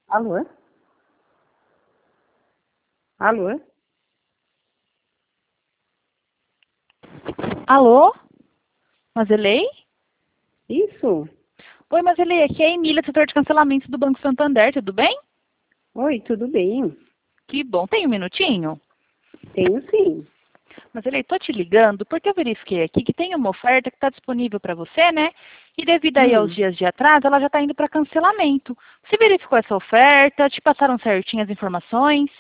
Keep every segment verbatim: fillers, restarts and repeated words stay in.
Alô? Alô? Alô? Mazelei? Isso? Oi, Mazelei, aqui é a Emília, setor de cancelamento do Banco Santander, tudo bem? Oi, tudo bem? Que bom, tem um minutinho? Tenho sim. Mazelei, tô te ligando porque eu verifiquei aqui que tem uma oferta que está disponível para você, né? E devido aí aos Hum. dias de atraso, ela já está indo para cancelamento. Você verificou essa oferta? Te passaram certinho as informações?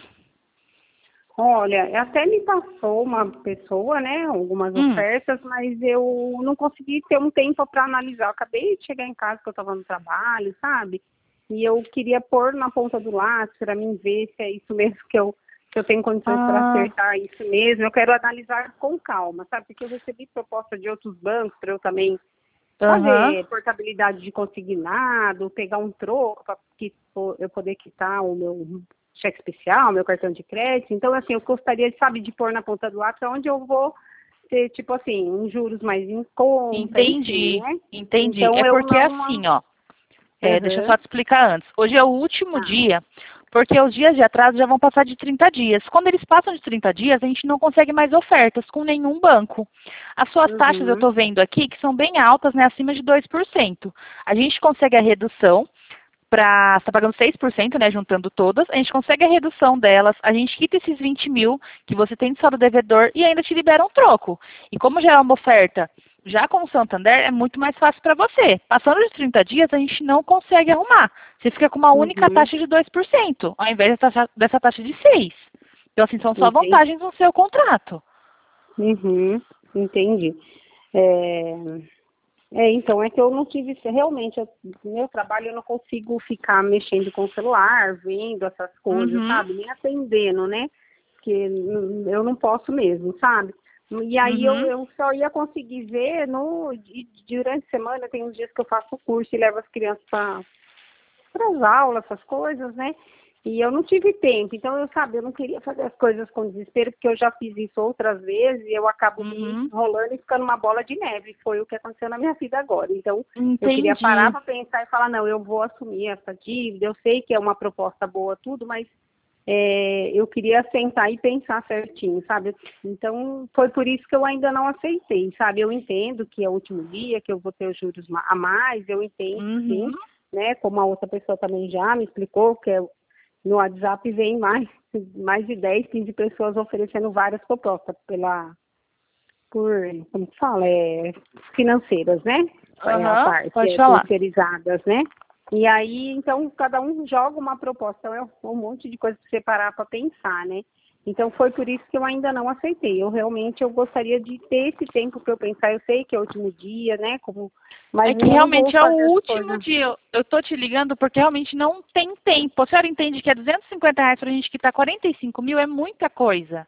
Olha, até me passou uma pessoa, né, algumas Hum. ofertas, mas eu não consegui ter um tempo para analisar. Eu acabei de chegar em casa que eu estava no trabalho, sabe? E eu queria pôr na ponta do lápis para mim ver se é isso mesmo que eu, que eu tenho condições para Ah, acertar isso mesmo. Eu quero analisar com calma, sabe? Porque eu recebi proposta de outros bancos para eu também aham. fazer portabilidade de consignado, pegar um troco para que pô- eu poder quitar o meu cheque especial, meu cartão de crédito. Então, assim, eu gostaria, sabe, de pôr na ponta do lápis onde eu vou ter, tipo assim, uns juros mais em conta, enfim, Entendi, né? entendi. É Então, eu porque é não... assim, ó. É, deixa eu Aham, só te explicar antes. Hoje é o último tá. dia, porque os dias de atraso já vão passar de trinta dias. Quando eles passam de trinta dias, a gente não consegue mais ofertas com nenhum banco. As suas taxas eu Uhum, estou vendo aqui que são bem altas, né, acima de dois por cento. A gente consegue a redução para... Você está pagando seis por cento, né, juntando todas. A gente consegue a redução delas, a gente quita esses vinte mil que você tem de saldo devedor e ainda te libera um troco. E como já é uma oferta já com o Santander, é muito mais fácil para você. Passando de trinta dias, a gente não consegue arrumar. Você fica com uma única uhum, taxa de dois por cento, ao invés dessa taxa, dessa taxa de seis por cento. Então, assim, são só entendi. vantagens no seu contrato. Uhum, entendi. É, É, então, é que eu não tive, realmente, eu, no meu trabalho eu não consigo ficar mexendo com o celular, vendo essas coisas, Uhum, sabe? Nem atendendo, né? Porque n- eu não posso mesmo, sabe? E aí eu, uhum, eu só ia conseguir ver no, e durante a semana, tem uns dias que eu faço curso e levo as crianças para para as aulas, essas coisas, né? E eu não tive tempo, então eu sabe, eu não queria fazer as coisas com desespero, porque eu já fiz isso outras vezes e eu acabo me uhum. enrolando e ficando uma bola de neve. Foi o que aconteceu na minha vida agora. Então, eu queria parar Entendi. para pensar e falar, não, eu vou assumir essa dívida, eu sei que é uma proposta boa, tudo, mas é, eu queria sentar e pensar certinho, sabe? Então, foi por isso que eu ainda não aceitei, sabe? Eu entendo que é o último dia, que eu vou ter os juros ma- a mais, eu entendo, sim, Uhum. né? Como a outra pessoa também já me explicou, que é, no WhatsApp vem mais, mais de dez, quinze pessoas oferecendo várias propostas pela, por, como que fala, é, financeiras, né? É a Aham, parte, pode é, falar. terceirizadas, né? E aí, então, cada um joga uma proposta, é um monte de coisa para você parar para pensar, né? Então, foi por isso que eu ainda não aceitei. Eu realmente eu gostaria de ter esse tempo para eu pensar. Eu sei que é o último dia, né? Como, É mas que eu não vou realmente é o fazer as último coisas. dia. Eu eu tô te ligando porque realmente não tem tempo. A senhora entende que é duzentos e cinquenta reais pra gente quitar quarenta e cinco mil é muita coisa.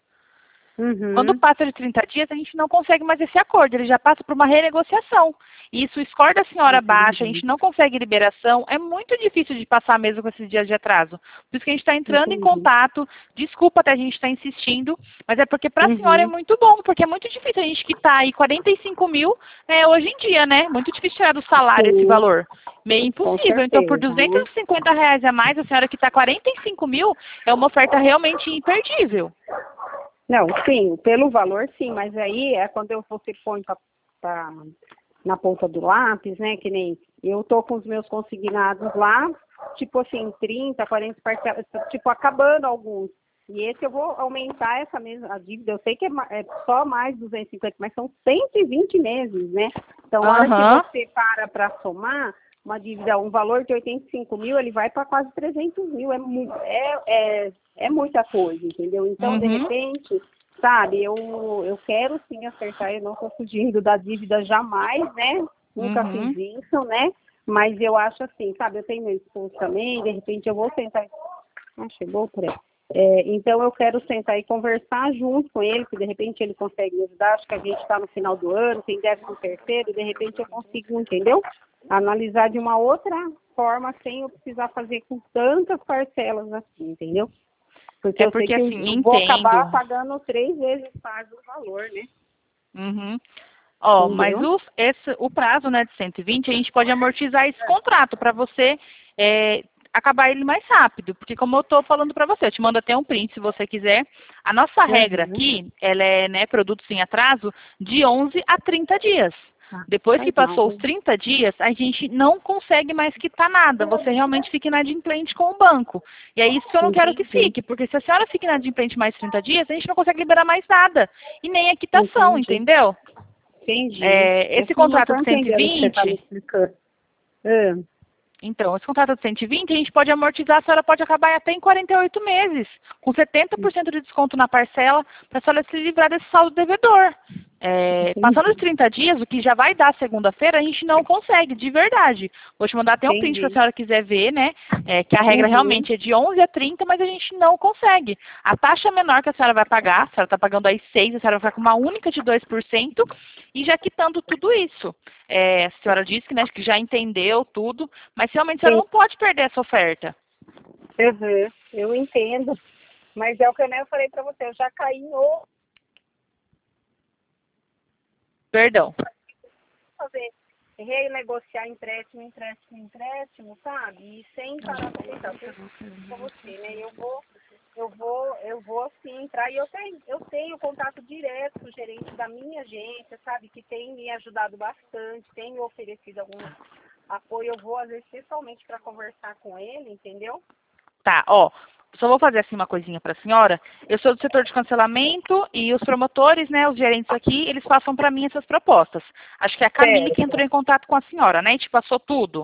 Quando Uhum, passa de trinta dias, a gente não consegue mais esse acordo, ele já passa por uma renegociação. E se o score da senhora baixa, a entendi, gente não consegue liberação, é muito difícil de passar mesmo com esses dias de atraso. Por isso que a gente está entrando em entendi. contato, desculpa até a gente estar insistindo, mas é porque para a senhora é Uhum, muito bom, porque é muito difícil a gente quitar aí quarenta e cinco mil né, hoje em dia, né? Muito difícil tirar do salário esse sim, valor. Meio com impossível. Então, por certeza, duzentos né? e cinquenta reais a mais, a senhora quitar quarenta e cinco mil é uma oferta realmente imperdível. Não, sim, pelo valor sim, mas aí é quando eu você põe pra, pra- na ponta do lápis, né? Que nem eu tô com os meus consignados lá, tipo assim, trinta, quarenta parcelas, tipo, acabando alguns. E esse eu vou aumentar essa mesma a dívida. Eu sei que é, ma- é só mais duzentos e cinquenta, mas são cento e vinte meses, né? Então, a hora que Aham. você para para somar, uma dívida, um valor de oitenta e cinco mil, ele vai para quase trezentos mil. É, mu- é, é, é muita coisa, entendeu? Então, de Uhum. repente, sabe, eu, eu quero sim acertar, eu não estou fugindo da dívida jamais, né? Nunca fiz Uhum. isso, né? Mas eu acho assim, sabe, eu tenho meu esposo também, de repente eu vou sentar. Ah, chegou por aí. É, então eu quero sentar e conversar junto com ele, que de repente ele consegue me ajudar. Acho que a gente está no final do ano, tem décimo terceiro, e de repente eu consigo, entendeu? Analisar de uma outra forma sem eu precisar fazer com tantas parcelas assim, entendeu? Porque É eu sei porque que eu assim, eu vou entendo. acabar pagando três vezes mais o valor, né? Uhum. Ó, mas Entendeu? o, esse, o prazo, né, de cento e vinte, a gente pode amortizar esse contrato para você é, acabar ele mais rápido. Porque como eu tô falando para você, eu te mando até um print se você quiser. A nossa regra Uhum. aqui, ela é, né, produtos em atraso de onze a trinta dias. Ah, Depois que legal. passou os trinta dias, a gente não consegue mais quitar nada. Você realmente fica inadimplente com o banco. E é isso que eu não quero que Entendi. fique, porque se a senhora fica inadimplente mais trinta dias, a gente não consegue liberar mais nada. E nem a quitação, Entendi. entendeu? Entendi. É, Eu esse não contrato estou de cento e entendendo o que você está me vinte, explicando. Ah, então, esse contrato de cento e vinte, a gente pode amortizar, a senhora pode acabar até em quarenta e oito meses, com setenta por cento de desconto na parcela, para a senhora se livrar desse saldo devedor. É, passando os entendi. trinta dias, o que já vai dar segunda-feira, a gente não consegue, de verdade. Vou te mandar até um print para a Entendi. senhora quiser ver, né? É, que a regra Uhum. realmente é de onze a trinta, mas a gente não consegue. A taxa menor que a senhora vai pagar, a senhora está pagando aí seis, a senhora vai ficar com uma única de dois por cento e já quitando tudo isso. É, a senhora disse que, né, que já entendeu tudo, mas realmente a senhora Sim. não pode perder essa oferta. Uhum. Eu entendo. Mas é o que eu falei para você, eu já caí no Perdão. fazer renegociar empréstimo, empréstimo, empréstimo, sabe? E sem parar para pensar, para você, né? Eu vou, eu vou, eu vou assim entrar e eu tenho, eu tenho contato direto com o gerente da minha agência, sabe? Que tem me ajudado bastante, tem me oferecido algum apoio. Eu vou às vezes pessoalmente para conversar com ele, entendeu? Tá, ó. Só vou fazer assim uma coisinha para a senhora. Eu sou do setor de cancelamento e os promotores, né, os gerentes aqui, eles passam para mim essas propostas. Acho que é a Camille que entrou Certo. em contato com a senhora, né, e te passou tudo.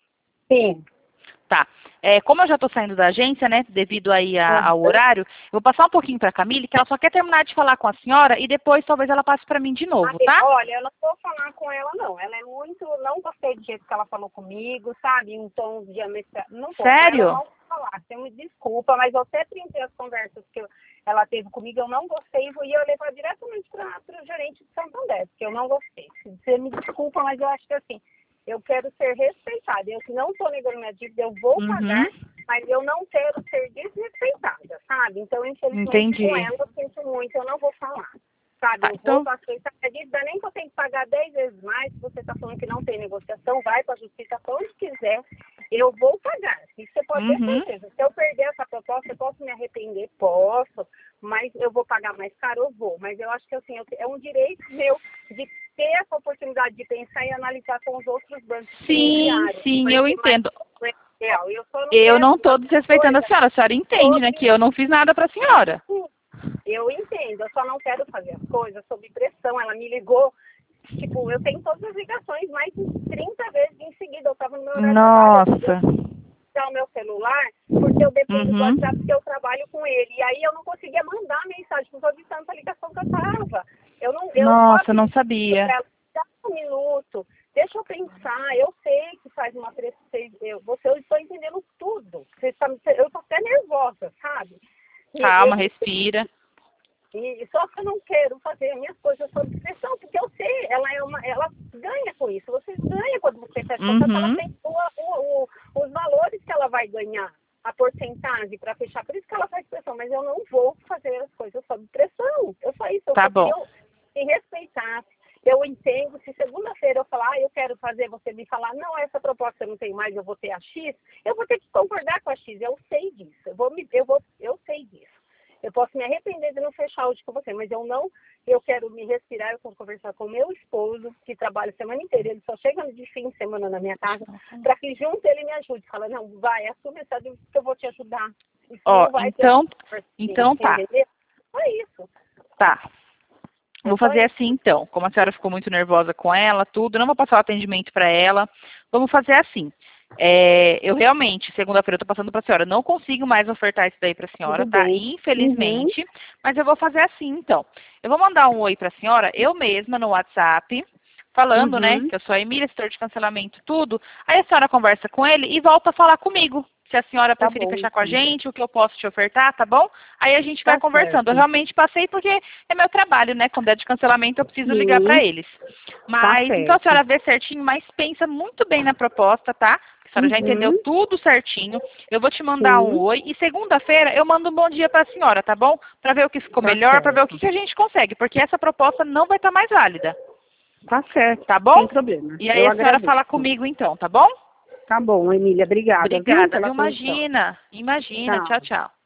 Sim. Tá. É, como eu já estou saindo da agência, né, devido aí a- ao Uhum. horário, eu vou passar um pouquinho para a Camille, que ela só quer terminar de falar com a senhora e depois talvez ela passe para mim de novo, Aí, tá? olha, eu não vou falar com ela, não. Ela é muito. Não gostei do jeito que ela falou comigo, sabe? Um tom de ameaça. Não vou com ela, eu Sério? não vou falar. Você me desculpa, mas eu até printei as conversas que eu- ela teve comigo, eu não gostei e eu ia levar diretamente para o gerente de Santander, porque eu não gostei. Você me desculpa, mas eu acho que assim, eu quero ser respeitada. Eu não estou negando minha dívida, eu vou Uhum. pagar, mas eu não quero ser desrespeitada, sabe? Então, infelizmente, com Entendi. ela, eu sinto muito, eu não vou falar. Sabe, Tá, eu vou então. para a justiça, a dívida nem que eu tenho que pagar dez vezes mais, se você está falando que não tem negociação, vai para a justiça para onde quiser, eu vou pagar. Isso você pode ter Uhum. certeza. Se eu perder essa proposta, eu posso me arrepender, posso, mas eu vou pagar mais caro, eu vou. Mas eu acho que assim, eu- é um direito meu de ter essa oportunidade de pensar e analisar com os outros bancos que me Sim, enviaram. sim, eu Porque mais entendo. real. Eu só não Eu quero não estou fazer desrespeitando a coisa senhora. A senhora entende, né, que sobre eu não fiz nada para a senhora. eu entendo, eu só não quero fazer as coisas sob pressão. Ela me ligou, tipo, eu tenho todas as ligações, mais de trinta vezes em seguida. Eu estava no meu horário de trabalho, eu Nossa. tive que usar o meu celular, porque eu dependo do Uhum. WhatsApp, porque eu trabalho com ele. E aí eu não conseguia mandar mensagem por causa de tanta ligação que eu estava. Eu, não, eu só Nossa, não pedi sabia. para ela, dá um minuto, deixa eu pensar, eu sei que faz uma pressão, eu, você, eu estou entendendo tudo. Você está, eu estou até nervosa, sabe? E eu Calma, respira. e só que eu não quero fazer as minhas coisas sob pressão, porque eu sei, ela é uma, ela ganha com isso. Você ganha quando você fecha contrato, ela Uhum. tem o, o, o, os valores que ela vai ganhar, a porcentagem para fechar. Por isso que ela faz pressão, mas eu não vou fazer as coisas sob pressão. Eu só isso, eu Tá só bom. queria me respeitar. Eu entendo, se segunda-feira eu falar, ah, eu quero fazer, você me falar, não, essa proposta eu não tenho mais, eu vou ter a X, eu vou ter que concordar com a X, eu sei disso, eu vou me, eu vou, eu sei disso. Eu posso me arrepender de não fechar hoje com você, mas eu não, eu quero me respirar, eu quero conversar com o meu esposo, que trabalha a semana inteira, ele só chega de fim de semana na minha casa, para que junto ele me ajude. Fala, não, vai, assume essa dívida que eu vou te ajudar. Isso Ó, não vai ter... então, então tá. Entendeu? É isso. Tá. É Vou só fazer isso. assim então. Como a senhora ficou muito nervosa com ela, tudo, não vou passar o atendimento para ela. Vamos fazer assim. É, eu realmente, segunda-feira, eu tô passando para a senhora. Não consigo mais ofertar isso daí para a senhora, Tudo tá? bem. Uhum. Infelizmente. Mas eu vou fazer assim então. Eu vou mandar um oi para a senhora, eu mesma, no WhatsApp, falando, né, Uhum. que eu sou a Emília, setor de cancelamento, tudo. Aí a senhora conversa com ele e volta a falar comigo. Se a senhora Tá preferir bom, fechar com a então. gente, o que eu posso te ofertar, tá bom? Aí a gente vai Tá conversando. Eu certo. realmente passei porque é meu trabalho, né? Quando é de cancelamento, eu preciso ligar para Sim, eles. tá Mas, então a certo. senhora vê certinho, mas pensa muito bem na proposta, tá? A senhora já entendeu Uhum. tudo certinho. Eu vou te mandar um Sim, oi. E segunda-feira eu mando um bom dia para a senhora, tá bom? Para ver o que ficou tá melhor, para ver o que, certo. que a gente consegue. Porque essa proposta não vai estar mais válida. Tá certo. Tá bom? Sem problema. E aí Eu a senhora agradeço. fala comigo então, tá bom? Tá bom, Emília, obrigada. Obrigada, viu, viu? Imagina, imagina. Tchau. Tchau, tchau.